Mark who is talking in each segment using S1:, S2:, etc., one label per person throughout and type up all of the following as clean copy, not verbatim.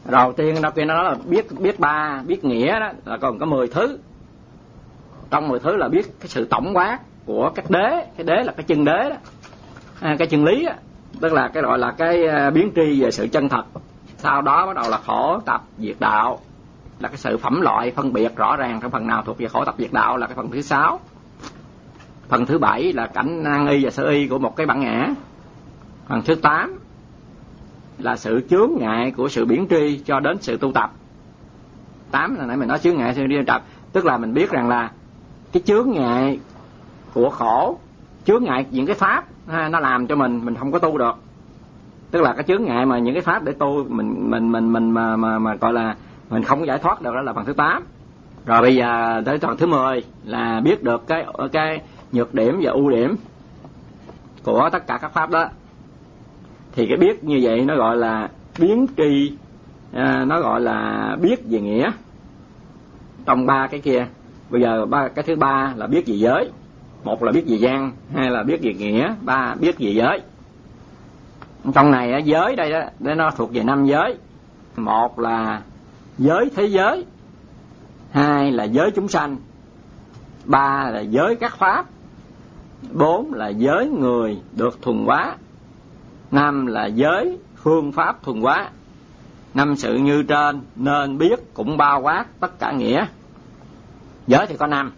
S1: Đầu tiên nó kia nó nói là biết ba, biết nghĩa đó là còn có 10 thứ. Trong 10 thứ là biết cái sự tổng quát của các đế, cái đế là cái chân đế đó, cái chân lý đó, tức là cái gọi là cái biến tri về sự chân thật. Sau đó bắt đầu là khổ tập diệt đạo, là cái sự phẩm loại phân biệt rõ ràng trong phần nào thuộc về khổ tập diệt đạo là cái phần thứ 6. Phần thứ 7 là cảnh năng y và sở y của một cái bản ngã. Phần thứ 8 là sự chướng ngại của sự biến tri cho đến sự tu tập. 8 là nãy mình nói chướng ngại sự tu tập, tức là mình biết rằng là cái chướng ngại của khổ, chướng ngại những cái pháp nó làm cho mình không có tu được. Tức là cái chướng ngại mà những cái pháp để tu mình mà gọi là mình không có giải thoát được, đó là phần thứ 8. Rồi bây giờ tới phần thứ 10 là biết được cái nhược điểm và ưu điểm của tất cả các pháp đó. Thì cái biết như vậy nó gọi là biến tri, nó gọi là biết về nghĩa. Trong 3 cái kia, bây giờ cái thứ 3 là biết về giới. 1 là biết về văn, 2 là biết về nghĩa, 3 biết về giới. Trong này giới đây đó, nó thuộc về 5 giới. 1 là giới thế giới, 2 là giới chúng sanh, 3 là giới các pháp, 4 là giới người được thuần hóa, 5 là giới phương pháp thuần hóa. 5 sự như trên nên biết cũng bao quát tất cả nghĩa. Giới thì có 5.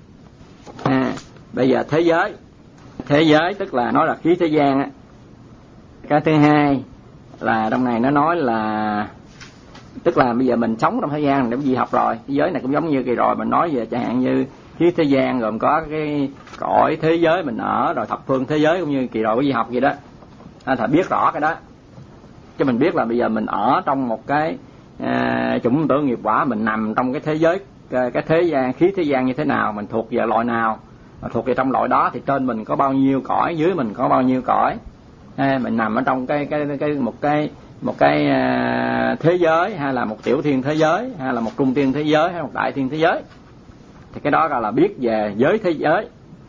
S1: Bây giờ thế giới. Thế giới tức là nói là khí thế gian á. Cái thứ 2 là trong này nó nói là tức là bây giờ mình sống trong thế gian để gì học rồi. Thế giới này cũng giống như kỳ rồi mình nói về chẳng hạn như khí thế gian gồm có cái cõi thế giới mình ở, rồi thập phương thế giới cũng như kỳ rồi có gì học vậy đó. Phải biết rõ cái đó. Chứ mình biết là bây giờ mình ở trong một cái chủng tử nghiệp quả, mình nằm trong cái thế giới, cái thế gian, khí thế gian như thế nào, mình thuộc về loại nào, thuộc về trong loại đó thì trên mình có bao nhiêu cõi, dưới mình có bao nhiêu cõi. Mình nằm ở trong một cái thế giới, hay là một tiểu thiên thế giới, hay là một trung thiên thế giới, hay một đại thiên thế giới, thì cái đó gọi là biết về giới thế giới.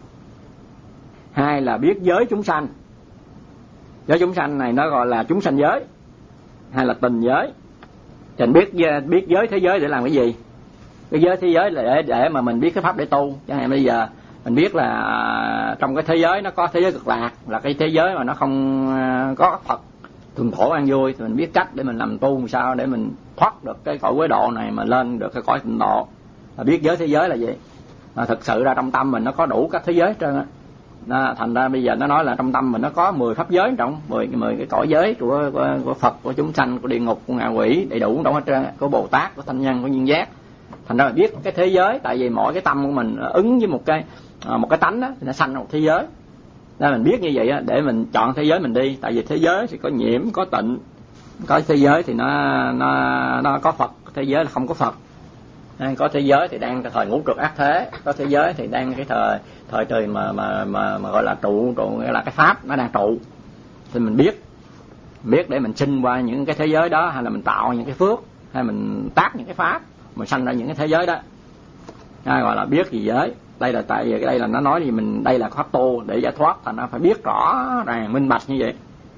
S1: 2 là biết giới chúng sanh. Giới chúng sanh này nó gọi là chúng sanh giới, hay là tình giới. Thì biết giới thế giới để làm cái gì? Cái giới thế giới là để mà mình biết cái pháp để tu. Chẳng hạn bây giờ mình biết là trong cái thế giới nó có thế giới cực lạc, là cái thế giới mà nó không có Phật thường khổ an vui, thì mình biết cách để mình làm tu làm sao để mình thoát được cái cõi quế độ này mà lên được cái cõi tịnh độ. Là biết giới thế giới là gì? Mà thực sự ra trong tâm mình nó có đủ các thế giới hết trơn á. Thành ra bây giờ nó nói là trong tâm mình nó có 10 pháp giới trong 10 cái cõi giới của Phật, của chúng sanh, của địa ngục, của ngạ quỷ, đầy đủ trong hết trơn, của Bồ Tát, của Thanh Nhân, của Duyên Giác. Thành ra là biết cái thế giới, tại vì mỗi cái tâm của mình ứng với một cái tánh đó thì nó sanh một thế giới. Nên mình biết như vậy để mình chọn thế giới mình đi, tại vì thế giới thì có nhiễm, có tịnh. Có thế giới thì nó có Phật, thế giới là không có Phật. Có thế giới thì đang thời ngũ trượt ác thế, có thế giới thì đang cái thời trời mà gọi là trụ, nghĩa là cái pháp nó đang trụ. Thì mình biết để mình sinh qua những cái thế giới đó, hay là mình tạo những cái phước, hay mình tác những cái pháp mình sanh ra những cái thế giới đó. Gọi là biết gì giới. Đây là tại vì đây là nó nói gì mình, đây là pháp tu để giải thoát, thành nó phải biết rõ ràng minh bạch như vậy.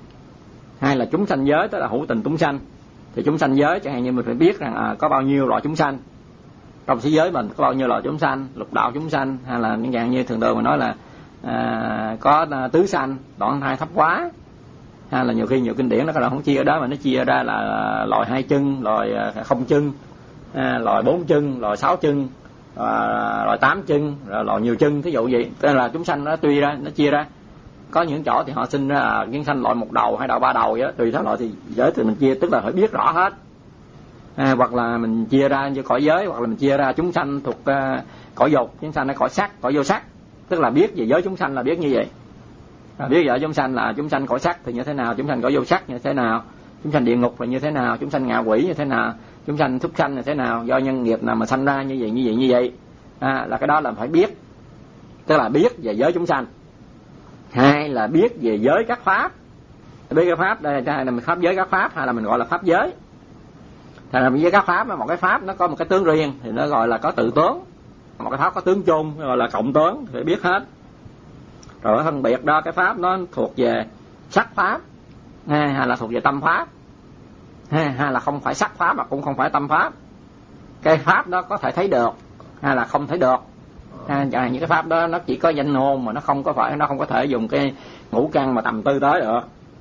S1: 2 là chúng sanh giới, tức là hữu tình chúng sanh. Thì chúng sanh giới chẳng hạn như mình phải biết rằng có bao nhiêu loại chúng sanh trong thế giới mình, có bao nhiêu loại chúng sanh, lục đạo chúng sanh, hay là những dạng như thường thường mình nói là có tứ sanh, đoạn thai thấp quá, hay là nhiều khi nhiều kinh điển nó có là không chia ở đó mà nó chia ra là loài 2 chân, loài không chân, loài 4 chân, loài 6 chân, loài 8 chân, rồi loài nhiều chân, thí dụ vậy. Tức là chúng sanh nó tùy ra, nó chia ra. Có những chỗ thì họ sinh ra những sanh loại 1 đầu, 2 đầu, 3 đầu vậy đó, tùy theo loại thì giới thì mình chia, tức là phải biết rõ hết. Hoặc là mình chia ra như cõi giới, hoặc là mình chia ra chúng sanh thuộc cõi dục, chúng sanh ở cõi sắc, cõi vô sắc. Tức là biết về giới chúng sanh là biết như vậy. Biết về chúng sanh là chúng sanh cõi sắc thì như thế nào, chúng sanh cõi vô sắc như thế nào, chúng sanh địa ngục là như thế nào, chúng sanh ngạ quỷ như thế nào, chúng sanh súc sanh như thế nào, do nhân nghiệp nào mà sanh ra như vậy. Là cái đó là phải biết. Tức là biết về giới chúng sanh. 2 là biết về giới các pháp. Biết cái pháp đây là mình pháp giới các pháp, hay là mình gọi là pháp giới. Thành ra với các pháp, một cái pháp nó có một cái tướng riêng thì nó gọi là có tự tướng. Một cái pháp có tướng chung gọi là cộng tướng, phải biết hết. Rồi phân biệt đó, cái pháp nó thuộc về sắc pháp hay là thuộc về tâm pháp. hay là không phải sắc pháp mà cũng không phải tâm pháp. Cái pháp đó có thể thấy được hay là không thấy được. Những cái pháp đó nó chỉ có danh ngôn mà nó không có thể dùng cái ngũ căn mà tầm tư tới được.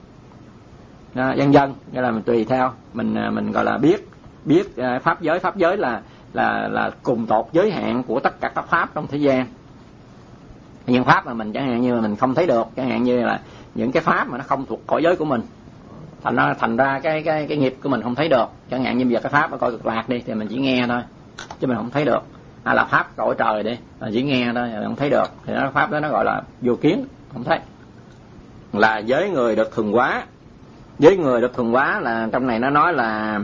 S1: Vân vân, nghĩa là mình tùy theo mình gọi là biết pháp giới là cùng tột giới hạn của tất cả các pháp trong thế gian. Những pháp mà mình chẳng hạn như mình không thấy được, chẳng hạn như là những cái pháp mà nó không thuộc cõi giới của mình, thành ra cái nghiệp của mình không thấy được. Chẳng hạn như bây giờ cái pháp ở cõi cực lạc đi thì mình chỉ nghe thôi chứ mình không thấy được, hay là pháp cõi trời đi mình chỉ nghe thôi mình không thấy được, thì nó pháp đó nó gọi là vô kiến, không thấy. Là giới người được thuần hóa. Giới người được thuần hóa là trong này nó nói là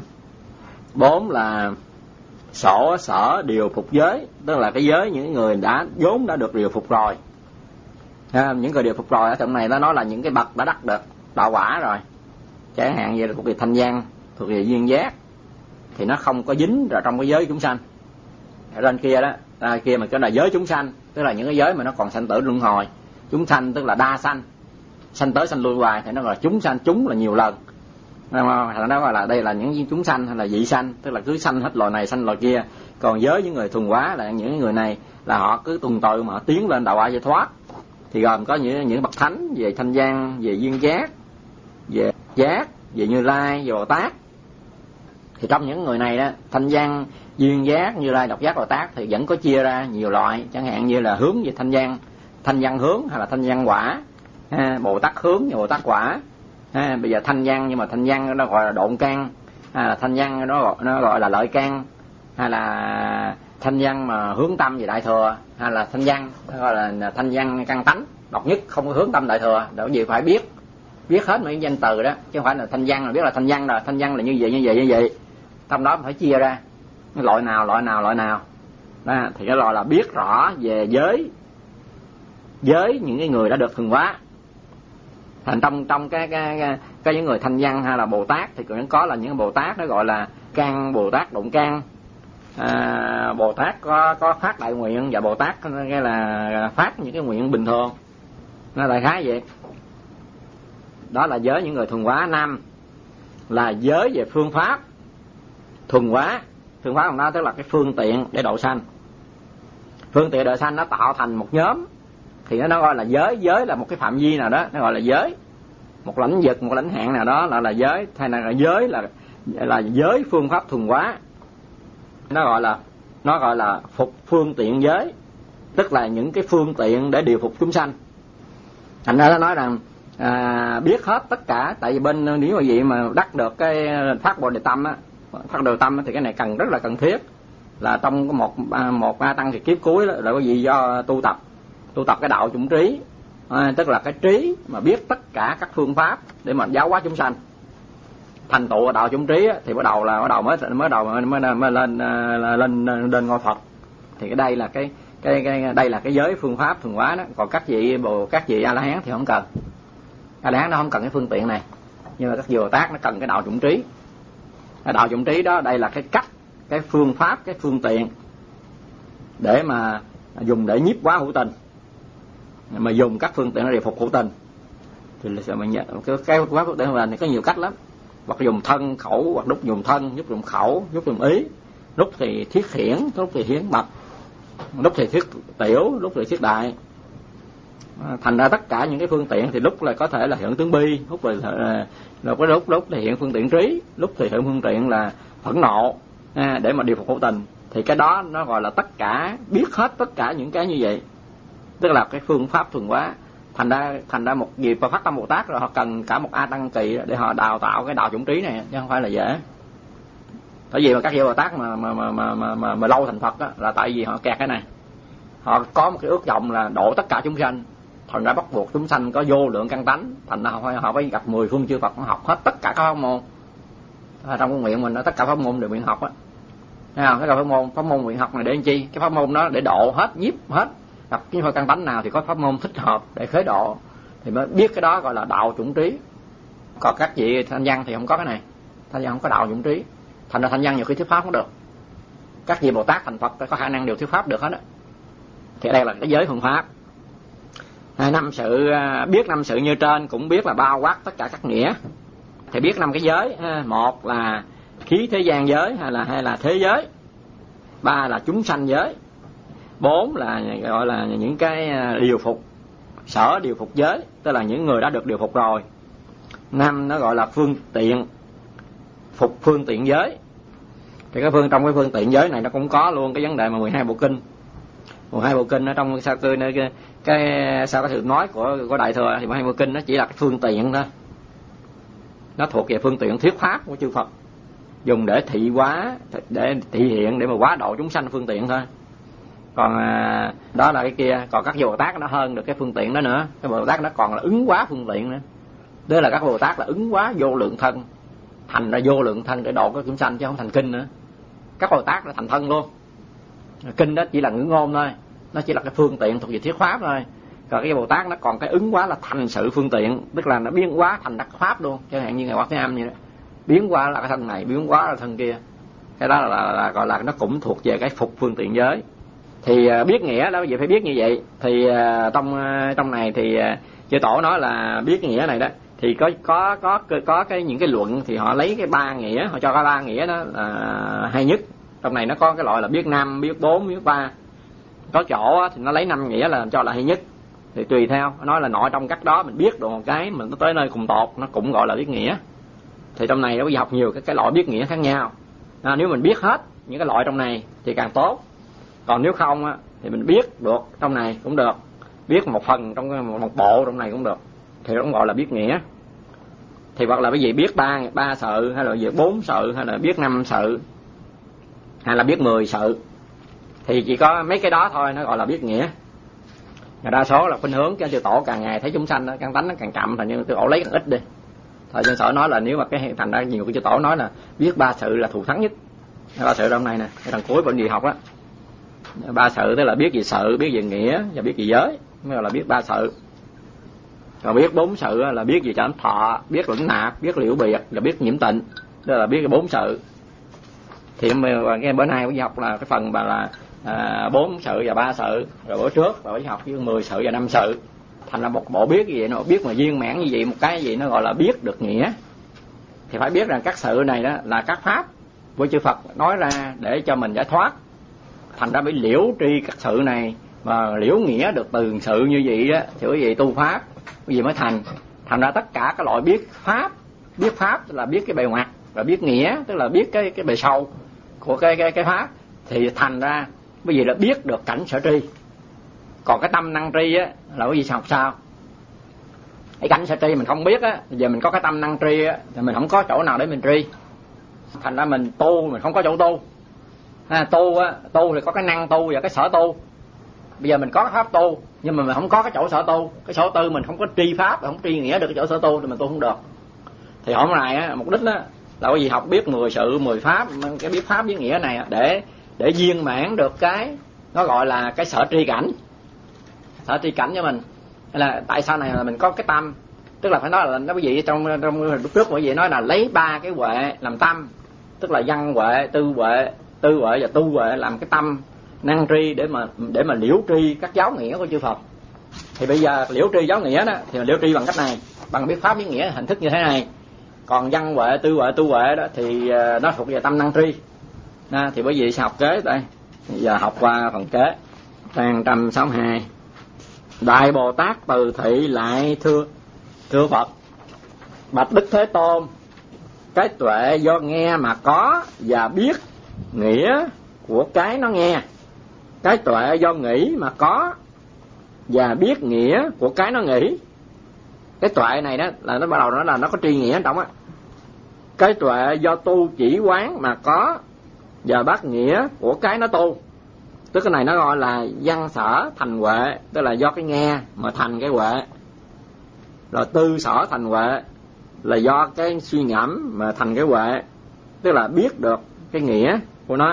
S1: 4 là sổ sở điều phục giới, tức là cái giới những người vốn đã được điều phục rồi. Những người điều phục rồi ở trong này nó nói là những cái bậc đã đắc được đạo quả rồi, chẳng hạn như thuộc về thanh văn, thuộc về duyên giác, thì nó không có dính vào trong cái giới chúng sanh. Ở trên kia đó, kia mà cái là giới chúng sanh, tức là những cái giới mà nó còn sanh tử luân hồi. Chúng sanh tức là đa sanh, sanh tới sanh lui hoài, thì nó gọi là chúng sanh, chúng là nhiều lần. Nó gọi là đây là những chúng sanh hay là dị sanh, tức là cứ sanh hết loài này sanh loài kia. Còn giới những người thuần hóa là những người này là họ cứ tuần tự mà họ tiến lên đạo quả giải thoát, thì gồm có những bậc thánh về thanh văn, về duyên giác, về giác, về Như Lai, về Bồ Tát. Thì trong những người này đó, thanh văn, duyên giác, Như Lai, độc giác, Bồ Tát thì vẫn có chia ra nhiều loại, chẳng hạn như là hướng về thanh văn hướng hay là thanh văn quả, Bồ Tát hướng và Bồ Tát quả. Bây giờ thanh văn, nhưng mà thanh văn nó gọi là độn căn, hay là thanh văn nó gọi là lợi căn, hay là thanh văn mà hướng tâm về đại thừa, hay là thanh văn gọi là thanh văn căn tánh độc nhất, không có hướng tâm đại thừa. Đó gì phải biết hết mấy danh từ đó, chứ không phải là thanh văn là biết là thanh văn rồi, thanh văn là như vậy. Trong đó phải chia ra loại nào đó, thì cái loại là biết rõ về giới những cái người đã được thuần hóa. Thành trong cái những người thanh văn hay là Bồ Tát thì cũng có là những Bồ Tát nó gọi là căn Bồ Tát độn căn. Bồ Tát có phát đại nguyện, và Bồ Tát cái là phát những cái nguyện bình thường. Nó đại khái vậy. Đó là giới những người thuần hóa. 5 là giới về phương pháp thuần hóa. Phương pháp của nó tức là cái phương tiện để độ sanh. Phương tiện độ sanh nó tạo thành một nhóm thì nó gọi là giới. Giới là một cái phạm vi nào đó, nó gọi là giới. Một lãnh vực, một lãnh hạn nào đó là giới. Hay là giới là giới phương pháp thuần hóa. Nó gọi là phục phương tiện giới, tức là những cái phương tiện để điều phục chúng sanh. Thành ra nó nói rằng biết hết tất cả. Tại vì bên nếu mà vậy mà đắc được cái phát Bồ Đề Tâm á, phát Bồ Đề Tâm thì cái này rất là cần thiết. Là trong một A Tăng thì kiếp cuối đó là có gì do tu tập cái đạo chủng trí, tức là cái trí mà biết tất cả các phương pháp để mà giáo hóa chúng sanh. Thành tựu đạo chủng trí thì bắt đầu mới lên ngôi Phật. Thì cái đây là đây là cái giới phương pháp thuần hóa đó. Còn các vị A La Hán thì không cần. A La Hán nó không cần cái phương tiện này, nhưng mà các vị Bồ Tát nó cần cái đạo chủng trí. Cái đạo chủng trí đó, đây là cái cách, cái phương pháp, cái phương tiện để mà dùng để nhiếp hóa hữu tình, mà dùng các phương tiện để điều phục hữu tình. Thì mình cái quá phương tiện này có nhiều cách lắm. Hoặc dùng thân khẩu, hoặc lúc dùng thân, lúc dùng khẩu, lúc dùng ý. Lúc thì thiết hiển, lúc thì hiển bạch, lúc thì thiết tiểu, lúc thì thiết đại. Thành ra tất cả những cái phương tiện thì lúc là có thể là hiện tướng bi, lúc thì hiện phương tiện trí, lúc thì hiện phương tiện là phẫn nộ, để mà điều phục hữu tình. Thì cái đó nó gọi là tất cả, biết hết tất cả những cái như vậy, tức là cái phương pháp thuần hóa. Thành ra một vị Phật Phát Tâm Bồ Tát rồi họ cần cả một A Tăng Kỳ để họ đào tạo cái đạo chủng trí này, chứ không phải là dễ. Tại vì mà các vị Bồ Tát mà lâu thành Phật á, là tại vì họ kẹt cái này. Họ có một cái ước vọng là độ tất cả chúng sanh, thành ra bắt buộc chúng sanh có vô lượng căn tánh. Thành ra họ phải gặp 10 phương chư Phật, họ học hết tất cả các pháp môn. Trong cái nguyện mình đó, tất cả pháp môn đều nguyện học á. Thấy không? Cái pháp môn nguyện học này để làm chi? Cái pháp môn đó để độ hết, nhiếp hết. Gặp cái căn tánh nào thì có pháp môn thích hợp để khế độ, thì mới biết cái đó gọi là đạo chủng trí. Còn các vị thanh văn thì không có cái này, thanh văn không có đạo chủng trí. Thành ra thanh văn nhiều khi thuyết pháp không được. Các vị Bồ Tát thành Phật có khả năng điều thuyết pháp được hết á. Thì đây là cái giới phương pháp. Biết năm sự như trên cũng biết là bao quát tất cả các nghĩa. thì biết 5 cái giới ha. Một là khí thế gian giới hay là thế giới. 3 là chúng sanh giới. 4 là gọi là những cái điều phục, sở điều phục giới, tức là những người đã được điều phục rồi. 5 nó gọi là phương tiện, phục phương tiện giới. Thì trong cái phương tiện giới này nó cũng có luôn cái vấn đề mà 12 bộ kinh. 12 bộ kinh ở trong sao cái sự nói của Đại Thừa thì 12 bộ kinh nó chỉ là cái phương tiện thôi. Nó thuộc về phương tiện thuyết pháp của chư Phật, dùng để thị hóa, để thị hiện, để mà hóa độ chúng sanh phương tiện thôi. Còn đó là cái kia. Còn các Bồ Tát nó hơn được cái phương tiện đó nữa. Cái Bồ Tát nó còn là ứng hóa phương tiện nữa. Đó là các Bồ Tát là ứng hóa vô lượng thân, thành ra vô lượng thân để độ các chúng sanh, chứ không thành kinh nữa. Các Bồ Tát nó thành thân luôn. Kinh đó chỉ là ngữ ngôn thôi, nó chỉ là cái phương tiện thuộc về thuyết pháp thôi. Còn cái Bồ Tát nó còn cái ứng hóa là thành sự phương tiện, tức là nó biến hóa thành đắc pháp luôn. Chẳng hạn như Ngài Quán Thế Âm vậy đó, biến hóa là cái thân này, biến hóa là thân kia. Cái đó là gọi là nó cũng thuộc về cái phục phương tiện giới. Thì biết nghĩa đó, vậy phải biết như vậy. Thì trong này thì chư Tổ nói là biết nghĩa này đó, thì có cái những cái luận thì họ lấy cái 3 nghĩa, họ cho cái 3 nghĩa đó là hay nhất. Trong này nó có cái loại là biết 5, biết 4, biết 3. Có chỗ thì nó lấy 5 nghĩa là cho là hay nhất. Thì tùy theo, nói là nội trong các đó mình biết được một cái, mình tới nơi cùng tột nó cũng gọi là biết nghĩa. Thì trong này nó có học nhiều cái loại biết nghĩa khác nhau. Nếu mình biết hết những cái loại trong này thì càng tốt. Còn nếu không á, thì mình biết được trong này cũng được, biết một phần trong một bộ trong này cũng được, thì nó cũng gọi là biết nghĩa. Thì hoặc là cái gì biết 3 sự, hay là việc 4 sự, hay là biết 5 sự, hay là biết 10 sự, thì chỉ có mấy cái đó thôi nó gọi là biết nghĩa. Và đa số là khuynh hướng cho chư Tổ càng ngày thấy chúng sanh căn tánh nó càng chậm, thành như chư Tổ lấy càng ít đi. Thời Chân Sở nói là nếu mà cái thành ra nhiều của chư Tổ nói là biết 3 sự là thù thắng nhất. 3 sự trong này nè, cái thằng cuối bệnh gì học á. 3 sự tức là biết về sự, biết về nghĩa và biết về giới, mới gọi là biết 3 sự. Còn biết 4 sự là biết về chánh thọ, biết lĩnh nạp, biết liễu biệt, là biết nhiễm tịnh, đó là biết cái 4 sự. Thì cái bữa nay cũng học là cái phần mà là 4 sự và 3 sự, rồi bữa trước rồi học với 10 sự và 5 sự. Thành ra một bộ biết gì vậy, nó biết mà viên mãn như vậy, một cái gì nó gọi là biết được nghĩa. Thì phải biết rằng các sự này đó là các pháp của chư Phật nói ra để cho mình giải thoát. Thành ra mới liễu tri các sự này, và liễu nghĩa được từ sự như vậy đó, thì quý vị tu pháp quý vị mới thành. Thành ra tất cả các loại biết pháp là biết cái bề ngoài, và biết nghĩa tức là biết cái bề sâu của cái pháp, thì thành ra quý vị là biết được cảnh sở tri. Còn cái tâm năng tri á là quý vị học sao? Cái cảnh sở tri mình không biết á, giờ mình có cái tâm năng tri á thì mình không có chỗ nào để mình tri. Thành ra mình tu mình không có chỗ tu. Tu thì có cái năng tu và cái sở tu. Bây giờ mình có cái pháp tu, nhưng mà mình không có cái chỗ sở tu. Cái sở tu mình không có tri pháp, không tri nghĩa được cái chỗ sở tu thì mình tu không được. Thì hôm nay á, mục đích á là quý vị học biết 10 sự 10 pháp, cái biết pháp biết nghĩa này để viên mãn được cái nó gọi là cái sở tri cảnh. Sở tri cảnh cho mình là tại sao này là mình có cái tâm, tức là phải nói là nó quý vị trong lúc trước quý vị nói là lấy 3 cái huệ làm tâm, tức là văn huệ, tư huệ và tu huệ làm cái tâm năng tri để mà liễu tri các giáo nghĩa của chư Phật. Thì bây giờ liễu tri giáo nghĩa đó thì liễu tri bằng cách này, bằng biết pháp biết nghĩa hình thức như thế này. Còn văn huệ, tư huệ, tu huệ đó thì nó thuộc về tâm năng tri. Thì bởi vì sẽ học kế đây. Giờ học qua phần kế. Trang 162. Đại Bồ Tát từ thị lại thưa Phật: bạch Đức Thế Tôn, cái tuệ do nghe mà có và biết nghĩa của cái nó nghe. Cái tuệ do nghĩ mà có và biết nghĩa của cái nó nghĩ. Cái tuệ này đó là nó bắt đầu nó là nó có tri nghĩa ở trong á. Cái tuệ do tu chỉ quán mà có và bắt nghĩa của cái nó tu. Tức cái này nó gọi là văn sở thành huệ, tức là do cái nghe mà thành cái huệ. Rồi tư sở thành huệ là do cái suy ngẫm mà thành cái huệ, tức là biết được cái nghĩa của nó.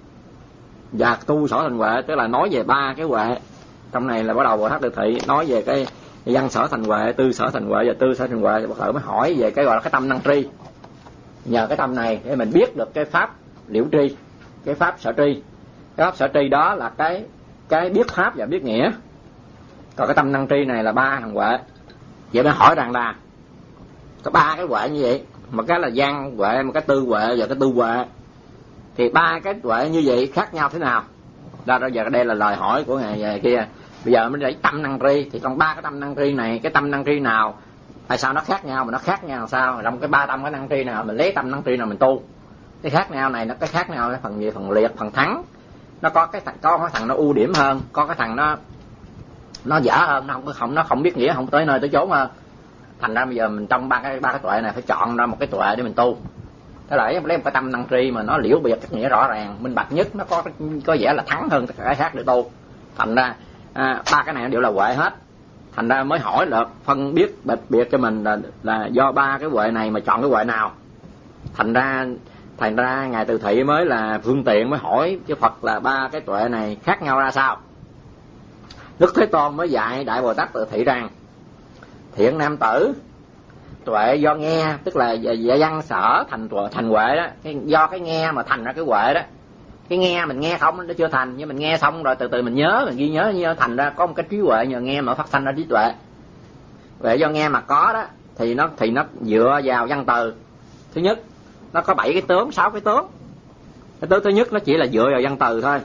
S1: Và tu sở thành huệ tức là nói về 3 cái huệ. Trong này là bắt đầu Bồ Tát Từ Thị nói về cái văn sở thành huệ, tư sở thành huệ và tư sở thành huệ. Bắt đầu mới hỏi về cái gọi là cái tâm năng tri. Nhờ cái tâm này để mình biết được cái pháp liễu tri, cái pháp sở tri. Cái pháp sở tri đó là cái biết pháp và biết nghĩa. Còn cái tâm năng tri này là 3 thằng huệ. Vậy mới hỏi rằng là có 3 cái huệ như vậy một cái là văn huệ, một cái tư huệ và cái tư huệ. Thì ba cái huệ như vậy khác nhau thế nào? Đó giờ đây là lời hỏi của ngày kia. Bây giờ mình lấy tâm năng tri, thì còn ba cái tâm năng tri này, cái tâm năng tri nào tại sao nó khác nhau, mà nó khác nhau làm sao? Trong cái ba tâm cái năng tri nào mình lấy tâm năng tri nào mình tu? Cái khác nhau này, nó cái khác nhau cái phần gì, phần liệt, phần thắng. Nó có cái thằng nó ưu điểm hơn, có cái thằng nó dở hơn, nó không biết nghĩa, không tới nơi tới chốn hơn. Thành ra bây giờ mình trong ba cái tuệ này phải chọn ra một cái tuệ để mình tu. Thế là lấy một cái tâm năng tri mà nó liễu biệt các nghĩa rõ ràng, minh bạch nhất, nó có vẻ là thắng hơn tất cả cái khác để tu. Thành ra ba cái này đều là huệ hết. Thành ra mới hỏi là phân biết bạch biệt cho mình là do ba cái huệ này mà chọn cái huệ nào. Thành ra ngài Từ Thị mới là phương tiện mới hỏi chứ Phật là ba cái tuệ này khác nhau ra sao. Đức Thế Tôn mới dạy Đại Bồ Tát Từ Thị rằng: thiện nam tử, tuệ do nghe, tức là dạ văn sở thành huệ đó. Do cái nghe mà thành ra cái huệ đó. Cái nghe mình nghe không nó chưa thành, nhưng mình nghe xong rồi từ từ mình nhớ, mình ghi nhớ thành ra có một cái trí huệ nhờ nghe mà phát sinh ra trí tuệ. Vậy do nghe mà có đó thì nó dựa vào văn từ. Thứ nhất, nó có 7 cái tướng, 6 cái tướng. Cái tướng thứ nhất nó chỉ là dựa vào văn từ thôi.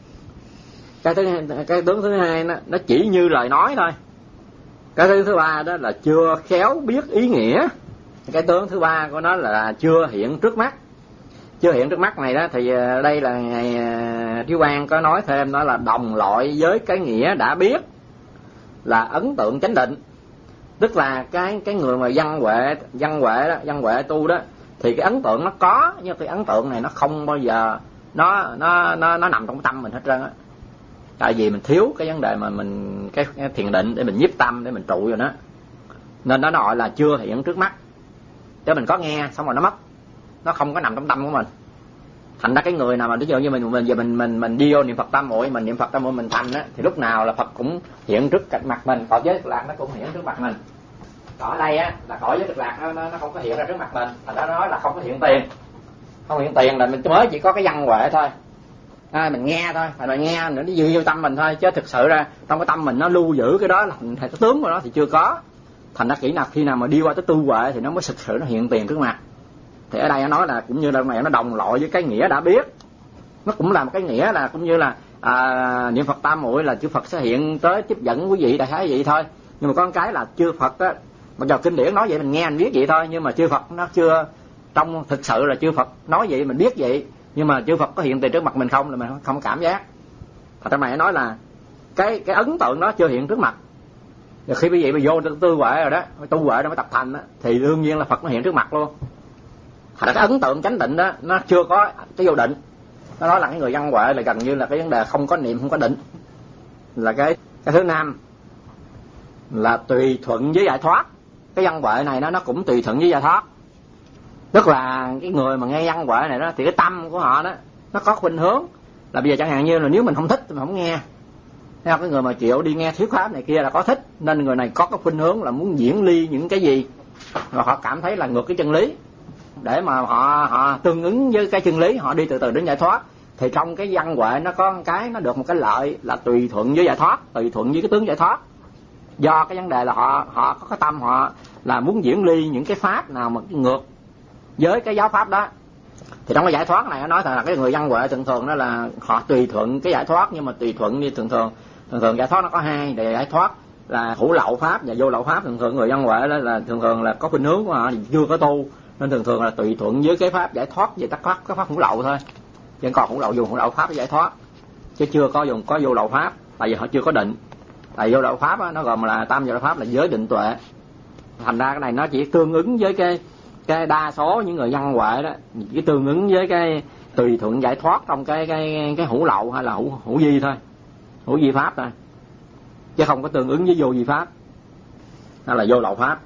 S1: Cái tướng thứ hai nó chỉ như lời nói thôi. Cái thứ ba đó là chưa khéo biết ý nghĩa. Cái tướng thứ ba của nó là chưa hiện trước mắt. Chưa hiện trước mắt này đó thì đây là ngài Trí Quang có nói thêm, nó là đồng loại với cái nghĩa đã biết là ấn tượng chánh định. Tức là cái người mà văn huệ tu đó thì cái ấn tượng nó có, nhưng cái ấn tượng này nó không bao giờ nó nằm trong tâm mình hết trơn á. Tại vì mình thiếu cái vấn đề mà mình cái thiền định để mình nhiếp tâm, để mình trụ vào nó, nên nó gọi là chưa hiện trước mắt. Chứ mình có nghe xong rồi nó mất, nó không có nằm trong tâm của mình. Thành ra cái người nào mà ví dụ như mình đi vô niệm Phật tam muội, mình niệm Phật tam muội mình thành á, thì lúc nào là Phật cũng hiện trước mặt mình, cõi giới Cực Lạc nó cũng hiện trước mặt mình. Ở đây á là cõi giới Cực Lạc nó không có hiện ra trước mặt mình, thành ra nó nói là không có hiện tiền. Không hiện tiền là mình mới chỉ có cái văn huệ thôi. Mình nghe thôi, mình nghe nữa nó vô tâm mình thôi, chứ thực sự ra trong cái tâm mình nó lưu giữ cái đó là cái tướng của nó thì chưa có. Thành ra khi nào mà đi qua tới tu huệ thì nó mới thực sự nó hiện tiền trước mặt. Thì ở đây nó nói là cũng như là mẹ nó đồng loại với cái nghĩa đã biết. Nó cũng là một cái nghĩa là cũng như là niệm Phật tam muội là chư Phật sẽ hiện tới tiếp dẫn quý vị, đại khái vậy thôi. Nhưng mà có một cái là chư Phật á, mặc dù kinh điển nói vậy mình nghe mình biết vậy thôi, nhưng mà chư Phật nó chưa trong thực sự là chư Phật nói vậy mình biết vậy, nhưng mà chư Phật có hiện tiền trước mặt mình không là mình không cảm giác. Thật ra mày nói là cái ấn tượng đó chưa hiện trước mặt. Rồi khi quý vị mà vô tu huệ rồi đó, tu huệ đó mới tập thành đó, thì đương nhiên là Phật nó hiện trước mặt luôn. Thật ra cái ấn tượng chánh định đó nó chưa có cái vô định. Nó nói là cái người văn huệ là gần như là cái vấn đề không có niệm, không có định. Là cái thứ năm là tùy thuận với giải thoát. Cái văn huệ này nó cũng tùy thuận với giải thoát. Tức là cái người mà nghe văn huệ này đó thì cái tâm của họ đó nó có khuynh hướng là bây giờ chẳng hạn như là nếu mình không thích thì mình không nghe. Theo cái người mà chịu đi nghe thuyết pháp này kia là có thích, nên người này có cái khuynh hướng là muốn diễn ly những cái gì mà họ cảm thấy là ngược cái chân lý, để mà họ tương ứng với cái chân lý, họ đi từ từ đến giải thoát. Thì trong cái văn huệ nó có một cái, nó được một cái lợi là tùy thuận với giải thoát, tùy thuận với cái tướng giải thoát. Do cái vấn đề là họ có cái tâm họ là muốn diễn ly những cái pháp nào mà ngược với cái giáo pháp đó. Thì trong cái giải thoát này nó nói là cái người văn huệ thường đó là họ tùy thuận cái giải thoát, nhưng mà tùy thuận như thường giải thoát nó có hai, để giải thoát là hữu lậu pháp và vô lậu pháp. Thường người văn huệ đó là thường là có khuynh hướng của họ thì chưa có tu, nên thường là tùy thuận với cái pháp giải thoát về tắc thoát, cái pháp hữu lậu thôi. Vẫn còn hữu lậu dùng hữu lậu pháp để giải thoát, chứ chưa có dùng có vô lậu pháp, tại vì họ chưa có định. Tại vô lậu pháp đó, nó gồm là tam vô lậu pháp là giới định tuệ. Thành ra cái này nó chỉ tương ứng với cái đa số những người văn huệ đó, chỉ tương ứng với cái tùy thuận giải thoát trong cái hữu lậu hay là hữu vi thôi, hữu vi pháp thôi, chứ không có tương ứng với vô vi pháp hay là vô lậu pháp.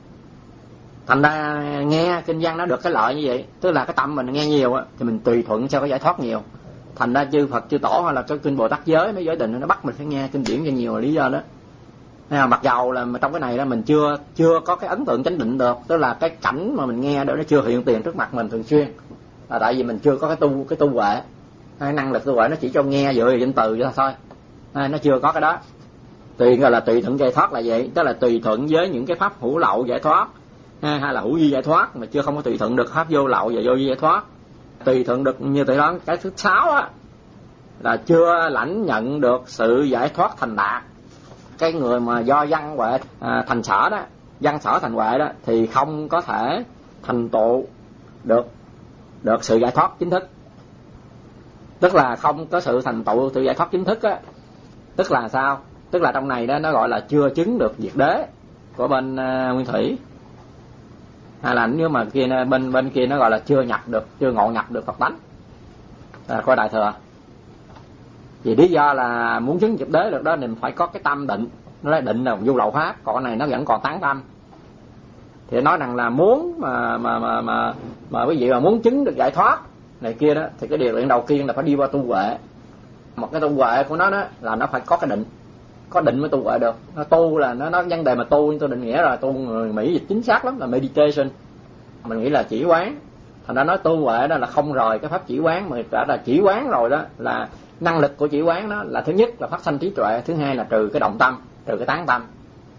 S1: Thành ra nghe kinh văn nó được cái lợi như vậy, tức là cái tâm mình nghe nhiều á thì mình tùy thuận cho cái giải thoát nhiều. Thành ra chư Phật chư Tổ hay là cái kinh Bồ Tát giới, mấy giới định nó bắt mình phải nghe kinh điển cho nhiều là lý do đó. Mặc dầu là trong cái này đó mình chưa có cái ấn tượng chánh định được, tức là cái cảnh mà mình nghe đó nó chưa hiện tiền trước mặt mình thường xuyên, là tại vì mình chưa có cái tu huệ, hay năng lực tu huệ nó chỉ cho nghe dựa vào danh từ vậy thôi, nó chưa có cái đó. Tùy thuận giải thoát là vậy, tức là tùy thuận với những cái pháp hữu lậu giải thoát, hay là hữu vi giải thoát mà chưa không có tùy thuận được pháp vô lậu và vô vi giải thoát. Tùy thuận được như tôi nói, cái thứ 6 á là chưa lãnh nhận được sự giải thoát thành đạt. Cái người mà do văn huệ thành sở đó, văn sở thành huệ đó, thì không có thể thành tựu được sự giải thoát chính thức. Tức là không có sự thành tựu sự giải thoát chính thức á. Tức là sao? Tức là trong này đó nó gọi là chưa chứng được diệt đế của bên nguyên thủy, hay là nếu mà kia bên kia nó gọi là chưa ngộ nhập được Phật tánh, coi Đại Thừa. Vì lý do là muốn chứng diệt đế được đó mình phải có cái tâm định. Nó nói định là vô lậu pháp, còn cái này nó vẫn còn tán tâm. Thì nói rằng là muốn mà quý vị mà muốn chứng được giải thoát này kia đó, thì cái điều kiện đầu tiên là phải đi qua tu huệ. Một cái tu huệ của nó đó là nó phải có cái định, có định mới tu huệ được. Nó tu là nó vấn đề mà tu, tôi định nghĩa là tu người Mỹ dịch chính xác lắm là meditation, mình nghĩ là chỉ quán. Thành ra nói tu huệ đó là không rời cái pháp chỉ quán, mà đã là chỉ quán rồi đó là năng lực của chỉ quán đó là thứ nhất là phát sanh trí tuệ, thứ hai là trừ cái động tâm, trừ cái tán tâm.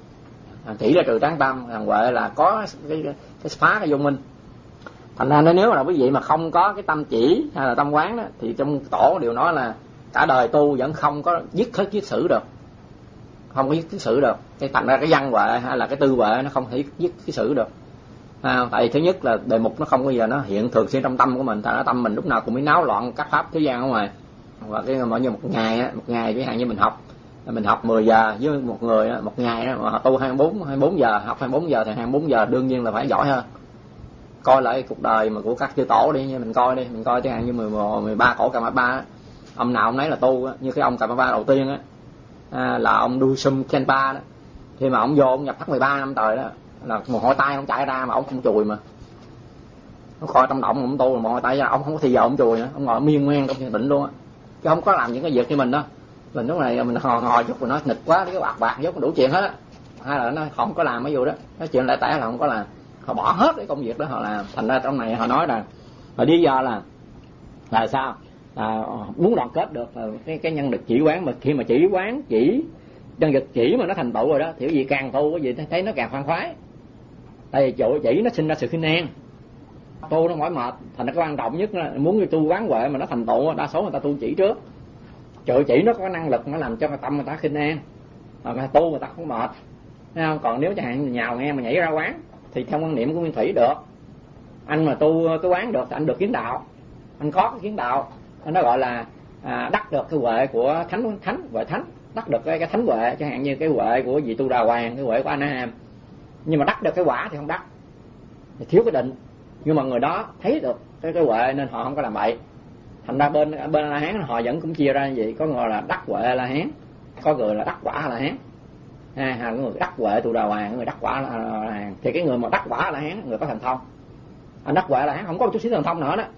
S1: Chỉ là trừ tán tâm, thằng huệ là có cái phá cái vô minh. Thành ra nếu mà quý vị mà không có cái tâm chỉ hay là tâm quán đó, thì trong tổ đều nói là cả đời tu vẫn không có dứt hết dứt xử được, không có dứt xử được. Cái thành ra cái văn huệ hay là cái tư huệ nó không thể dứt cái xử được. Tại thứ nhất là đề mục nó không bao giờ nó hiện thường xuyên trong tâm của mình, tại nó tâm mình lúc nào cũng bị náo loạn các pháp thế gian ở ngoài. Và cái mọi như một ngày ví dụ như mình học 10 giờ với một người một ngày đó, mà tu 24 giờ, học 24 giờ thì 24 giờ đương nhiên là phải giỏi hơn. Coi lại cuộc đời mà của các chư tổ đi, mình coi chẳng hạn như 13 cổ Karmapa, ông nào ông nấy là tu á. Như cái ông Karmapa đầu tiên á là ông Dusum Khenpa đó, khi mà ông vô ông nhập thất 13 năm trời đó là một hội tay ông chạy ra mà ông không chùi, mà nó coi trong động ông tu là một hội tay ra, ông không có thì giờ ông chùi nữa, ông ngồi miên man trong thiền định luôn á, chứ không có làm những cái việc như mình đó. Mình lúc này mình ngồi chút rồi nói nghịch quá, cái bạc dốt đủ chuyện hết á, hay là nó không có làm cái vụ đó, cái chuyện lẻ tẻ là không có làm, họ bỏ hết cái công việc đó họ làm. Thành ra trong này họ nói là lý do là sao, muốn đoàn kết được cái nhân lực chỉ quán, mà khi mà chỉ quán chỉ nhân lực chỉ mà nó thành tựu rồi đó thì cái gì càng tu cái gì thấy nó càng khoan khoái. Tại vì chỗ chỉ nó sinh ra sự khinh an, tu nó mỏi mệt. Thành ra cái quan trọng nhất là muốn tu quán huệ mà nó thành tựu, đa số người ta tu chỉ trước. Chỗ chỉ nó có năng lực nó làm cho cái tâm người ta khinh an, mà người ta tu người ta không mệt, thấy không? Còn nếu chẳng hạn nhào nghe mà nhảy ra quán thì theo quan niệm của Nguyên Thủy được. Anh mà tu cái quán được thì anh được kiến đạo, anh có cái kiến đạo, nó gọi là đắc được cái huệ của thánh huệ thánh, đắc được cái thánh huệ, chẳng hạn như cái huệ của vị Tu Đà Hoàng, cái huệ của A-na-hàm. Nhưng mà đắc được cái quả thì không đắc, thì thiếu cái định. Nhưng mà người đó thấy được cái huệ nên họ không có làm bậy. Thành ra bên A-la-hán họ vẫn cũng chia ra như vậy, có người là đắc huệ A-la-hán, có người là đắc quả A-la-hán, có người đắc huệ Tu Đà Hoàng, người đắc quả A-la-hán. Thì cái người mà đắc quả A-la-hán người có thần thông, anh đắc huệ A-la-hán không có một chút xíu thần thông nữa đó.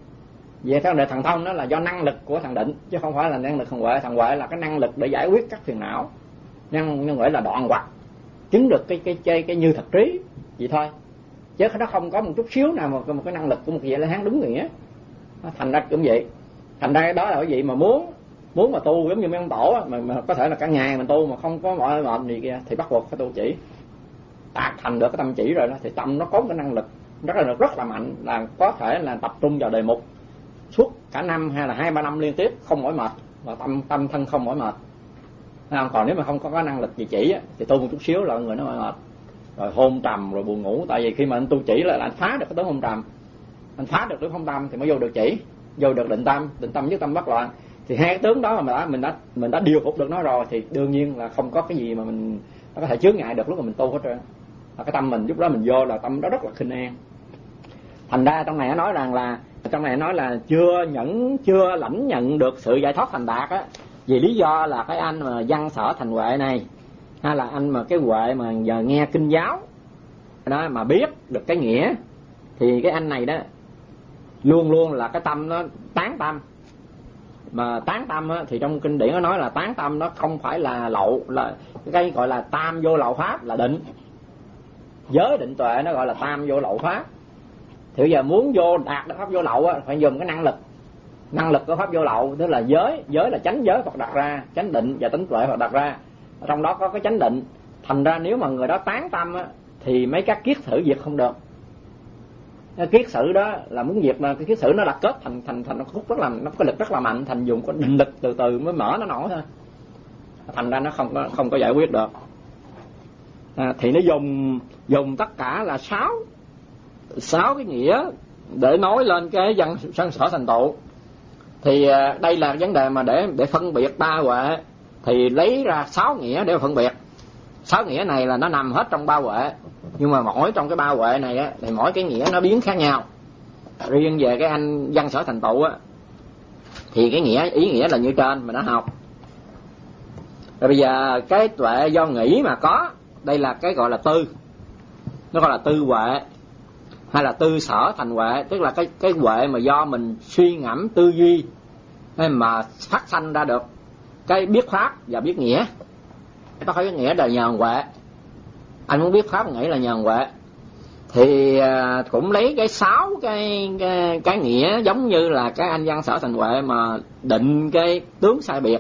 S1: Về theo đề thần thông đó là do năng lực của thằng định, chứ không phải là năng lực thằng huệ. Thằng huệ là cái năng lực để giải quyết các phiền não, năng huệ là đoạn hoặc chứng được cái như thật trí vậy thôi, chứ nó không có một chút xíu nào một cái năng lực của một vị A-la-hán đúng nghĩa. Thành ra cũng vậy. Thành ra đó là cái gì mà muốn mà tu giống như mấy ông tổ mà có thể là cả ngày mình tu mà không có mỏi mệt gì kia thì bắt buộc phải tu chỉ. Đạt thành được cái tâm chỉ rồi đó thì tâm nó có cái năng lực rất là mạnh, là có thể là tập trung vào đề mục suốt cả năm hay là 2-3 năm liên tiếp không mỏi mệt, và tâm thân không mỏi mệt. Còn nếu mà không có năng lực gì chỉ thì tu một chút xíu là người nó mỏi mệt, rồi hôn trầm, rồi buồn ngủ. Tại vì khi mà anh tu chỉ là anh phá được cái tướng hôn trầm, anh phá được tướng hôn trầm thì mới vô được chỉ, vô được định tâm với tâm bất loạn. Thì hai cái tướng đó mà mình đã điều phục được nó rồi thì đương nhiên là không có cái gì mà nó có thể chướng ngại được lúc mà mình tu hết trơn. Cái tâm mình lúc đó mình vô là tâm đó rất là khinh an. Thành ra trong này nó nói là chưa lãnh nhận được sự giải thoát thành đạt á, vì lý do là cái anh mà văn sở thành huệ này, hay là anh mà cái huệ mà giờ nghe kinh giáo đó mà biết được cái nghĩa, thì cái anh này đó luôn luôn là cái tâm nó tán tâm. Mà tán tâm á, thì trong kinh điển nó nói là tán tâm nó không phải là lậu, là cái gọi là tam vô lậu pháp là định. Giới định tuệ nó gọi là tam vô lậu pháp. Thì bây giờ muốn đạt được pháp vô lậu á, phải dùng cái năng lực của pháp vô lậu, tức là giới là chánh giới Phật đặt ra, chánh định và tánh tuệ Phật đặt ra. Trong đó có cái chánh định. Thành ra nếu mà người đó tán tâm á, thì mấy các kiết sử diệt không được. Cái kiết sử đó là muốn diệt, mà cái kiết sử nó là kết thành nó hút rất là, nó có lực rất là mạnh, thành dùng có định lực từ từ mới mở nó nổi thôi, thành ra nó không có giải quyết được. Thì nó dùng tất cả là sáu cái nghĩa để nói lên cái văn sở thành tựu. Thì đây là vấn đề mà để phân biệt ba huệ, thì lấy ra 6 nghĩa để phân biệt. 6 nghĩa này là nó nằm hết trong ba huệ, nhưng mà mỗi trong cái ba huệ này á, thì mỗi cái nghĩa nó biến khác nhau. Riêng về cái anh văn sở thành tựu á, thì cái ý nghĩa là như trên mình đã học. Rồi bây giờ cái tuệ do nghĩ mà có, đây là cái gọi là tư, nó gọi là tư huệ, hay là tư sở thành huệ, tức là cái huệ mà do mình suy ngẫm tư duy mà phát sanh ra được cái biết pháp và biết nghĩa. Có phải cái nghĩa là nhờ huệ, anh muốn biết pháp nghĩ là nhờ huệ. Thì cũng lấy cái 6 cái nghĩa giống như là cái anh văn sở thành huệ mà định cái tướng sai biệt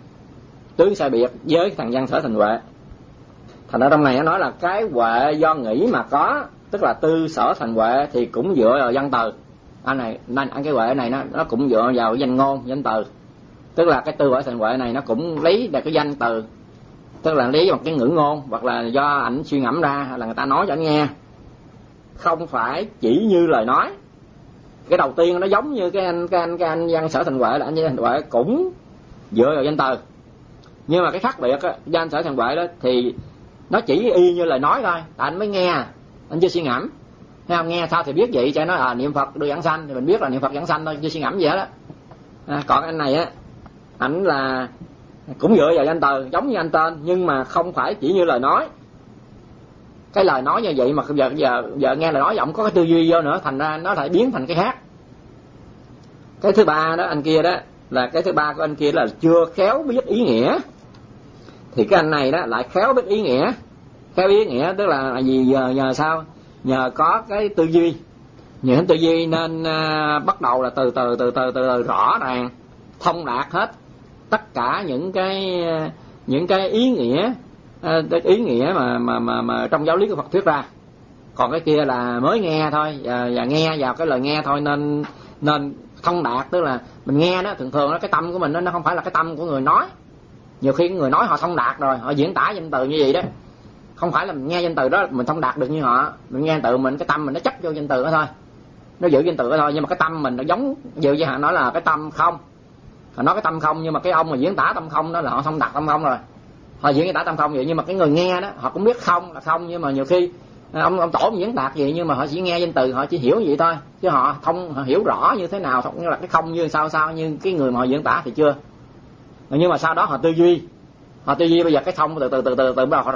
S1: với thằng văn sở thành huệ. Thành ra trong này nó nói là cái huệ do nghĩ mà có, tức là tư sở thành huệ, thì cũng dựa vào văn từ. Anh cái huệ này nó cũng dựa vào danh ngôn, danh từ. Tức là cái tư huệ thành huệ này nó cũng lấy được cái danh từ, tức là lấy một cái ngữ ngôn, hoặc là do ảnh suy ngẫm ra, hay là người ta nói cho anh nghe, không phải chỉ như lời nói. Cái đầu tiên nó giống như cái anh văn sở thành huệ, là anh văn thành huệ cũng dựa vào danh từ. Nhưng mà cái khác biệt á, văn sở thành huệ đó thì nó chỉ y như lời nói thôi, tại anh mới nghe, anh chưa suy ngẫm. Thấy không? Nghe sao thì biết vậy, cho nó niệm Phật đưa giảng sanh thì mình biết là niệm Phật giảng sanh thôi, chưa suy ngẫm gì hết đó. Còn anh này á, ảnh là cũng dựa vào danh từ giống như anh tên, nhưng mà không phải chỉ như lời nói. Cái lời nói như vậy mà giờ nghe lời nói giọng có cái tư duy vô nữa, thành ra nó lại biến thành cái khác. Cái thứ ba đó, anh kia đó, là cái thứ ba của anh kia là chưa khéo biết ý nghĩa. Thì cái anh này đó lại khéo biết ý nghĩa. Khéo biết ý nghĩa tức là gì? Nhờ sao? Nhờ có cái tư duy, nhờ cái tư duy nên bắt đầu là từ từ rõ ràng thông đạt hết tất cả những cái ý nghĩa mà trong giáo lý của Phật thuyết ra. Còn cái kia là mới nghe thôi, và nghe vào cái lời nghe thôi, nên thông đạt. Tức là mình nghe đó, thường đó, cái tâm của mình nó không phải là cái tâm của người nói. Nhiều khi người nói họ thông đạt rồi, họ diễn tả danh từ như vậy đó, không phải là mình nghe danh từ đó mình thông đạt được như họ. Mình nghe từ mình, cái tâm mình nó chấp vô danh từ đó thôi, nó giữ danh từ đó thôi, nhưng mà cái tâm mình nó giống như họ nói là cái tâm không. Họ nói cái tâm không, nhưng mà cái ông mà diễn tả tâm không đó là họ thông đạt tâm không rồi, họ diễn tả tâm không vậy. Nhưng mà cái người nghe đó, họ cũng biết không là không, nhưng mà nhiều khi ông tổ mà diễn đạt vậy, nhưng mà họ chỉ nghe danh từ, họ chỉ hiểu vậy thôi, chứ họ hiểu rõ như thế nào, như là cái không như sao như cái người mà họ diễn tả thì chưa. Nhưng mà sau đó họ tư duy bây giờ cái không từ bắt đầu họ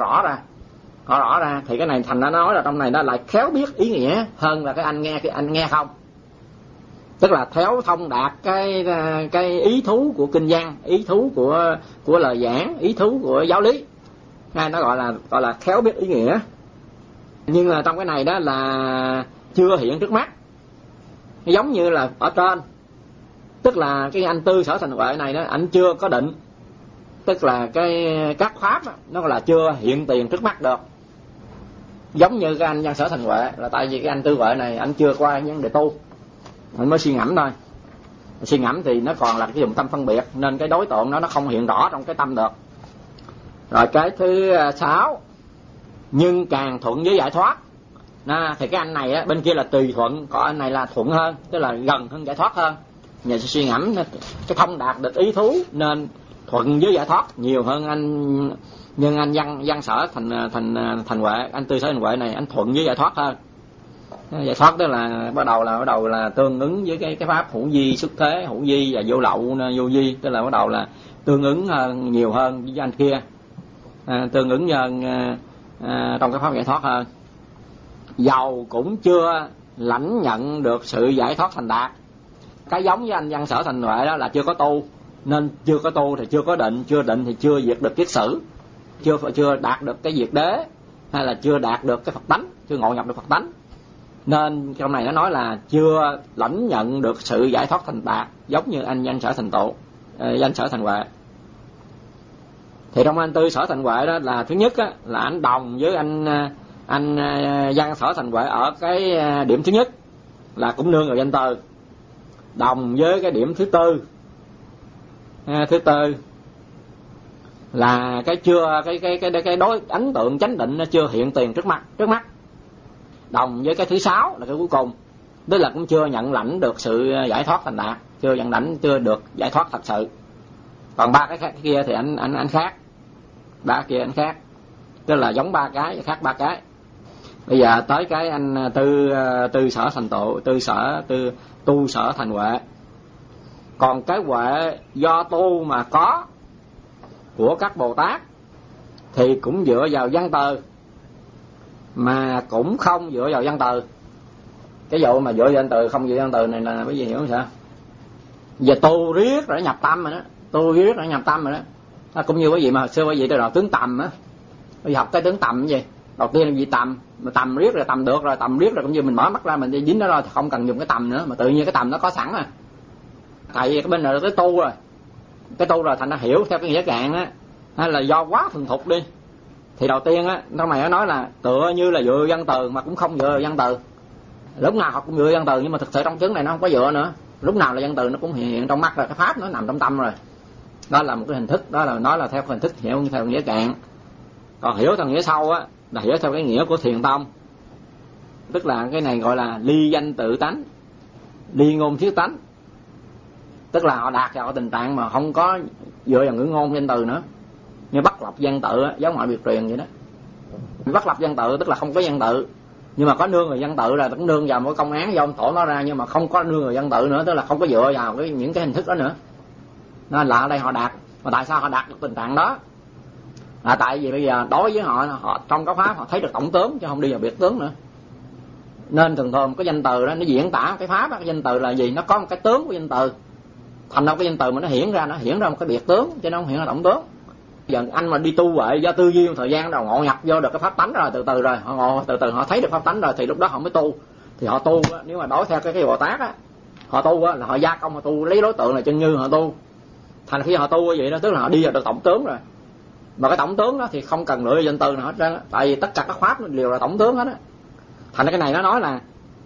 S1: rõ ra thì cái này thành nó nói là trong này nó lại khéo biết ý nghĩa hơn là cái anh nghe không. Tức là khéo thông đạt cái ý thú của kinh văn, ý thú của lời giảng, ý thú của giáo lý. Nó gọi là khéo biết ý nghĩa. Nhưng mà trong cái này đó là chưa hiện trước mắt, giống như là ở trên. Tức là cái anh tư sở thành huệ này đó, anh chưa có định, tức là các pháp đó, nó là chưa hiện tiền trước mắt được. Giống như cái anh văn sở thành huệ là tại vì cái anh tư huệ này anh chưa qua vấn đề tu, anh mới suy ngẫm thôi. Suy ngẫm thì nó còn là cái dùng tâm phân biệt, nên cái đối tượng nó không hiện rõ trong cái tâm được. Rồi cái thứ 6, nhưng càng thuận với giải thoát. Thì cái anh này á, bên kia là tùy thuận, còn anh này là thuận hơn, tức là gần hơn giải thoát hơn. Nhờ suy ngẫm cái thông đạt được ý thú nên thuận với giải thoát nhiều hơn anh. Nhưng anh văn sở thành huệ, anh tư sở thành huệ này anh thuận với giải thoát hơn. Giải thoát tức là bắt đầu là tương ứng với cái pháp hữu vi xuất thế, hữu vi và vô lậu vô vi, tức là bắt đầu là tương ứng hơn, nhiều hơn với anh kia, tương ứng hơn trong cái pháp giải thoát hơn. Dầu cũng chưa lãnh nhận được sự giải thoát thành đạt. Cái giống với anh văn sở thành huệ đó là chưa có tu, nên chưa có tu thì chưa có định, chưa định thì chưa diệt được kiết sử, chưa đạt được cái diệt đế, hay là chưa đạt được cái Phật tánh, chưa ngộ nhập được Phật tánh. Nên trong này nó nói là chưa lãnh nhận được sự giải thoát thành đạt, giống như anh văn sở thành tựu, văn sở thành huệ. Thì trong anh tư sở thành huệ đó là thứ nhất á, là anh đồng với anh văn sở thành huệ ở cái điểm thứ nhất là cũng nương vào danh từ, đồng với cái điểm thứ tư. Thứ tư là cái chưa cái đối ấn tượng chánh định nó chưa hiện tiền trước mắt, đồng với cái thứ sáu là cái cuối cùng, tức là cũng chưa nhận lãnh được sự giải thoát thành đạt, chưa được giải thoát thật sự. Còn ba cái kia thì anh khác, ba kia anh khác, tức là giống ba cái khác ba cái. Bây giờ tới cái anh tư sở thành tựu, tu sở thành huệ. Còn cái huệ do tu mà có của các Bồ Tát thì cũng dựa vào văn từ, mà cũng không dựa vào văn từ. Cái vụ mà dựa vào văn từ không dựa vào văn từ này là cái gì hiểu không sao? Giờ tu riết rồi nhập tâm rồi đó, Nó cũng như cái gì mà hồi xưa cái gì tôi đọc tướng tầm á, bây giờ học cái tướng tầm cái gì? Đầu tiên là gì tầm, mà tầm riết rồi tầm được rồi, tầm riết rồi cũng như mình mở mắt ra mình đi dính nó rồi thì không cần dùng cái tầm nữa, mà tự nhiên cái tầm nó có sẵn rồi. Tại vì cái bên này là cái tu rồi thành nó hiểu theo cái nghĩa cạn á, hay là do quá thuần thục đi. Thì đầu tiên á, trong này nó nói là tựa như là dựa văn từ mà cũng không dựa văn từ. Lúc nào họ cũng dựa văn từ nhưng mà thực sự trong chứng này nó không có dựa nữa. Lúc nào là văn từ nó cũng hiện trong mắt rồi, cái pháp nó nằm trong tâm rồi. Đó là một cái hình thức, đó là nói là theo cái hình thức hiểu theo nghĩa cạn. Còn hiểu theo nghĩa sâu á là hiểu theo cái nghĩa của Thiền tông. Tức là cái này gọi là ly danh tự tánh, ly ngôn thiết tánh. Tức là họ đạt vào cái tình trạng mà không có dựa vào ngữ ngôn danh từ nữa, như bất lập văn tự á, giống mọi biệt truyền vậy đó. Bất lập văn tự tức là không có văn tự, nhưng mà có nương người văn tự là cũng nương vào một công án do ông tổ nó ra, nhưng mà không có nương người văn tự nữa, tức là không có dựa vào những cái hình thức đó nữa. Nên là ở đây họ đạt. Mà tại sao họ đạt được tình trạng đó? Là tại vì bây giờ đối với họ trong cái pháp họ thấy được tổng tướng chứ không đi vào biệt tướng nữa. Nên thường cái danh từ đó nó diễn tả cái pháp đó, cái danh từ là gì? Nó có một cái tướng của danh từ. Thành ra cái danh từ mà nó hiển ra một cái biệt tướng chứ nó không hiện ra tổng tướng. Giờ anh mà đi tu vậy do tư duy thời gian đầu ngộ nhập vô được cái pháp tánh rồi, từ từ rồi họ ngộ, từ từ họ thấy được pháp tánh rồi thì lúc đó họ mới tu. Thì họ tu á, nếu mà đối theo cái Bồ Tát á, họ tu á là họ gia công, họ tu lấy đối tượng là chân như họ tu. Thành khi họ tu như vậy đó, tức là họ đi vào được tổng tướng rồi. Mà cái tổng tướng đó thì không cần lựa danh từ nào hết trơn á, tại vì tất cả các pháp nó đều là tổng tướng hết á. Thành ra cái này nó nói là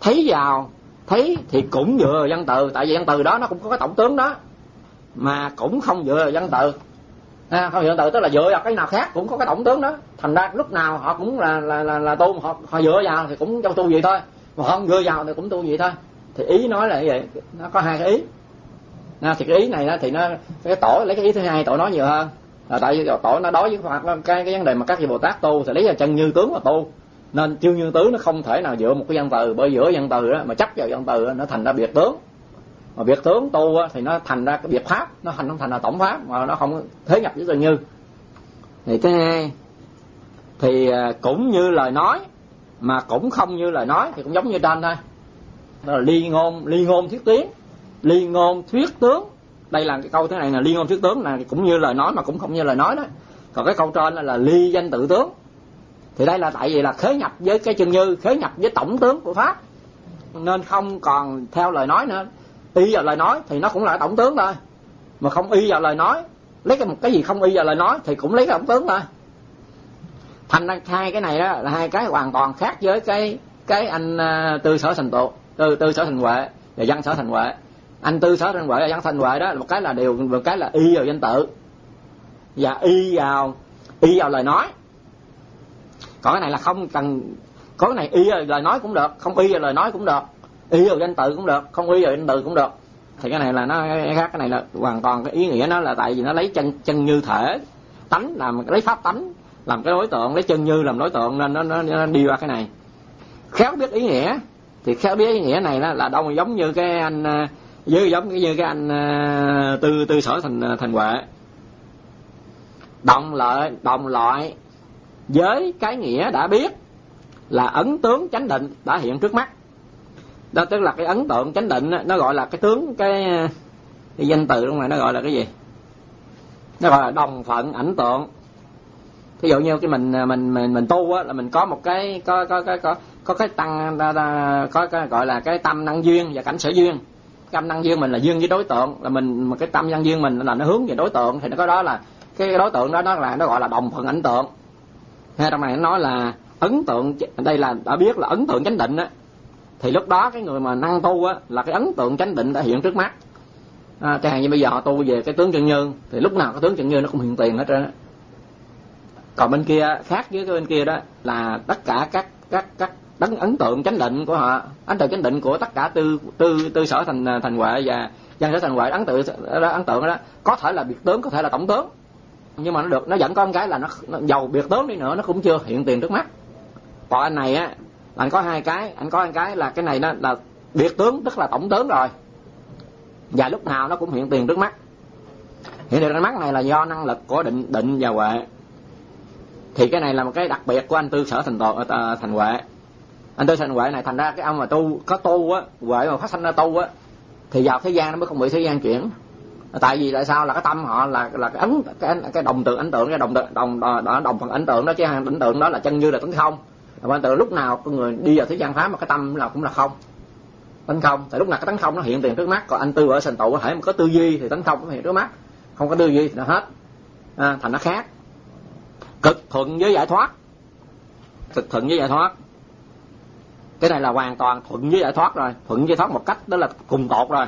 S1: thấy thì cũng dựa vào văn từ, tại vì văn từ đó nó cũng có cái tổng tướng đó, mà cũng không dựa vào văn từ. Không dựa vào văn từ tức là dựa vào cái nào khác cũng có cái tổng tướng đó. Thành ra lúc nào họ cũng là tu, họ dựa vào thì cũng trong tu vậy thôi, mà họ không dựa vào thì cũng tu vậy thôi. Thì ý nói là như vậy, nó có hai cái ý. Thì cái ý này đó thì nó cái tổ lấy cái ý thứ hai tổ nói nhiều hơn. Tại vì tổ nó đối với cái vấn đề mà các vị Bồ Tát tu thì lấy ra chân như tướng mà tu, nên chân như tướng nó không thể nào dựa một cái văn từ, bởi giữa văn từ đó mà chấp vào văn từ đó, nó thành ra biệt tướng. Mà biệt tướng tu thì nó thành ra cái biệt pháp, nó không thành là tổng pháp, mà nó không thế nhập với chân như. Thì thứ hai thì cũng như lời nói mà cũng không như lời nói, thì cũng giống như trên thôi. Đó là ly ngôn thuyết tiếng, ly ngôn thuyết tướng. Đây là cái câu thế này là ly ngôn thuyết tướng, là cũng như lời nói mà cũng không như lời nói đó. Còn cái câu trên là ly danh tự tướng. Thì đây là tại vì là khế nhập với cái chân như, khế nhập với tổng tướng của pháp, nên không còn theo lời nói nữa. Y vào lời nói thì nó cũng là tổng tướng thôi, mà không y vào lời nói, lấy cái gì không y vào lời nói thì cũng lấy cái tổng tướng thôi. Thành ra hai cái này đó là hai cái hoàn toàn khác với cái anh tư sở thành tựu, tư sở thành huệ và văn sở thành huệ. Anh tư sở thành huệ và văn thành huệ đó một cái là điều, một cái là y vào danh tự và y vào lời nói. Còn cái này là không cần, có cái này y vào lời nói cũng được, không y vào lời nói cũng được, y vào danh tự cũng được, không y vào danh tự cũng được. Thì cái này là nó khác, cái này là hoàn toàn cái ý nghĩa nó là tại vì nó lấy chân như thể tánh, làm lấy pháp tánh làm cái đối tượng, lấy chân như làm đối tượng, nên nó đi qua cái này. Khéo biết ý nghĩa thì khéo biết ý nghĩa này là đâu giống như cái anh giống như cái anh tư sở thành huệ, đồng loại với cái nghĩa đã biết là ấn tướng chánh định đã hiện trước mắt. Đó tức là cái ấn tượng chánh định nó gọi là cái tướng, cái danh từ trong này nó gọi là cái gì? Nó gọi là đồng phận ảnh tượng. Thí dụ như cái mình tu á, là mình có một cái có cái tăng, có cái gọi là cái tâm năng duyên và cảnh sở duyên. Tâm năng duyên mình là duyên với đối tượng, là mình cái tâm năng duyên mình là nó hướng về đối tượng, thì nó có đó là cái đối tượng đó nó gọi là đồng phận ảnh tượng. Hay trong này nó nói là ấn tượng, đây là đã biết là ấn tượng chánh định á, thì lúc đó cái người mà năng tu á là cái ấn tượng chánh định đã hiện trước mắt. Chẳng hạn như bây giờ họ tu về cái tướng chân như, thì lúc nào cái tướng chân như nó cũng hiện tiền hết trơn á. Còn bên kia khác với cái bên kia đó là tất cả các đấng ấn tượng chánh định của họ, ấn tượng chánh định của tất cả tư sở thành huệ và văn sở thành huệ, ấn tượng đó có thể là biệt tướng, có thể là tổng tướng, nhưng mà nó vẫn có một cái là nó giàu biệt tướng đi nữa nó cũng chưa hiện tiền trước mắt. Còn anh này á, anh có hai cái, anh có một cái là cái này nó là biệt tướng, tức là tổng tướng rồi, và lúc nào nó cũng hiện tiền trước mắt. Hiện tiền trước mắt này là do năng lực của định và huệ. Thì cái này là một cái đặc biệt của anh tư sở thành huệ. Anh tư sở thành huệ này, thành ra cái ông mà có tu á, huệ mà phát sanh ra tu á, thì vào thế gian nó mới không bị thế gian chuyển. Tại vì tại sao? Là cái tâm họ là cái đồng từ ấn tượng, cái đồng phần ấn tượng đó, chứ ấn tượng đó là chân như là tánh không. Ấn tượng lúc nào con người đi vào thế gian pháp mà cái tâm nào cũng là không, tánh không. Tại lúc nào cái tánh không nó hiện tiền trước mắt. Còn anh tư ở sanh tụ có thể mà có tư duy thì tánh không cũng hiện trước mắt, không có tư duy thì nó hết, thành nó khác. Cực thuận với giải thoát, cực thuận với giải thoát, cái này là hoàn toàn thuận với giải thoát rồi. Thuận với giải thoát một cách đó là cùng tột rồi.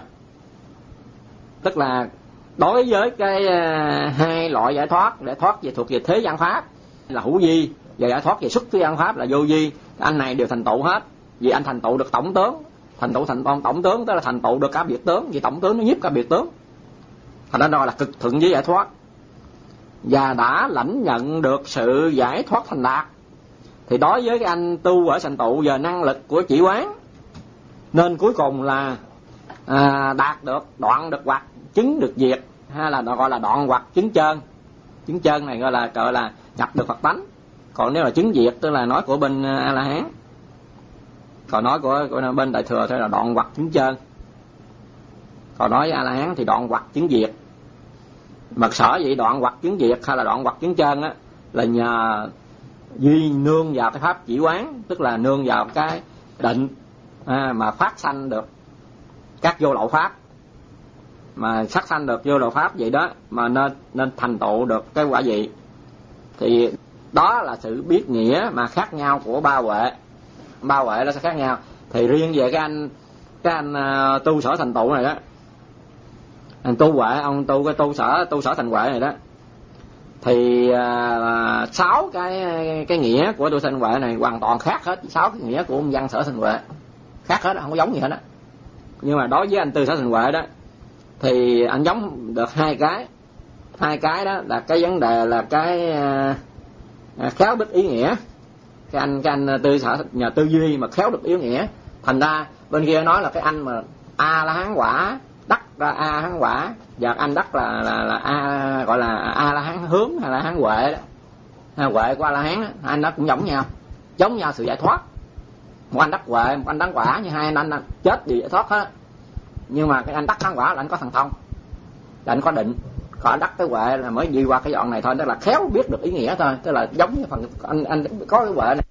S1: Tức là đối với cái hai loại giải thoát về thuộc về thế gian pháp là hữu vi, và giải thoát về xuất thế gian pháp là vô vi, anh này đều thành tựu hết. Vì anh thành tựu được tổng tướng, thành tổng tướng tức là thành tựu được cả biệt tướng, vì tổng tướng nó nhiếp cả biệt tướng, thành ra đó là cực thuận với giải thoát, và đã lãnh nhận được sự giải thoát thành đạt. Thì đối với cái anh tu ở sanh tụ giờ năng lực của chỉ quán, nên cuối cùng là đạt được, đoạn được hoặc, chứng được diệt, hay là gọi là đoạn hoặc chứng chân. Chứng chân này gọi là nhập được Phật tánh. Còn nếu là chứng diệt tức là nói của bên A La Hán, còn nói của bên Đại Thừa thì là đoạn hoặc chứng chân. Còn nói với A La Hán thì đoạn hoặc chứng diệt. Mà sở dĩ đoạn hoặc chứng diệt hay là đoạn hoặc chứng chân á, là nhờ duy nương vào cái pháp chỉ quán, tức là nương vào cái định mà phát sanh được các vô lậu pháp, mà phát sanh được vô lậu pháp vậy đó, mà nên thành tựu được cái quả vị. Thì đó là sự biết nghĩa mà khác nhau của ba huệ. Ba huệ nó sẽ khác nhau. Thì riêng về cái anh tu sở thành tựu này đó, anh tu huệ, ông tu cái tu sở thành huệ này đó, thì 6 cái nghĩa của tu thành huệ này hoàn toàn khác hết. 6 cái nghĩa của ông văn sở thành huệ khác hết, không có giống gì hết đó. Nhưng mà đối với anh tư sở thành huệ đó thì anh giống được hai cái đó là cái vấn đề là cái khéo đích ý nghĩa. Cái anh tư sở nhờ tư duy mà khéo được ý nghĩa, thành ra bên kia nói là cái anh mà A La Hán quả đắc ra A Hán quả, và anh đắc là A, gọi là A La Hán hướng hay là Hán huệ đó. Huệ của A La Hán đó, hai anh đó cũng giống nhau sự giải thoát. Một anh đắc huệ, một anh đắc quả, như hai anh chết vì giải thoát hết. Nhưng mà cái anh đắc Hán quả là anh có thần thông, là anh có định. Còn anh đắc cái huệ là mới đi qua cái dọn này thôi, tức là khéo biết được ý nghĩa thôi. Tức là giống như phần anh có cái huệ này